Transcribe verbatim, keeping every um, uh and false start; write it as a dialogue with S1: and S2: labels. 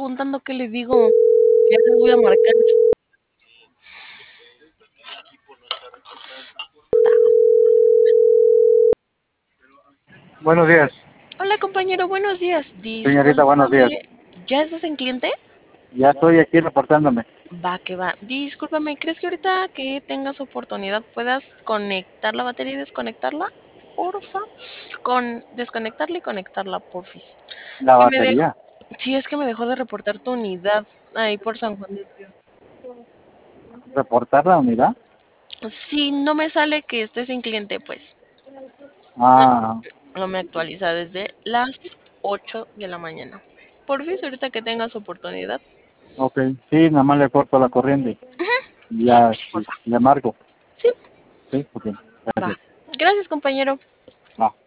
S1: preguntando qué le digo. Ya les voy a marcar.
S2: Buenos días,
S1: Hola compañero, buenos días.
S2: señorita, buenos días.
S1: Discúlpame. ¿Ya estás en cliente?
S2: Ya estoy aquí reportándome.
S1: Va que va. Discúlpame, ¿crees que ahorita que tengas oportunidad puedas conectar la batería y desconectarla? Porfa. Con desconectarla y conectarla, porfis.
S2: La
S1: Que me dejó.
S2: batería,
S1: Sí, es que me dejó de reportar tu unidad ahí por San Juan del Río.
S2: reportar la unidad.
S1: Sí, no me sale que estés en cliente, pues.
S2: Ah,
S1: No me actualiza desde las ocho de la mañana. Porfis, ahorita que tengas oportunidad.
S2: ok, sí, nada más le corto la corriente y
S1: Sí,
S2: ya sí,
S1: porfa.
S2: le marco.
S1: Sí,
S2: Sí, ok,
S1: va.
S2: gracias.
S1: Gracias, compañero.
S2: Va.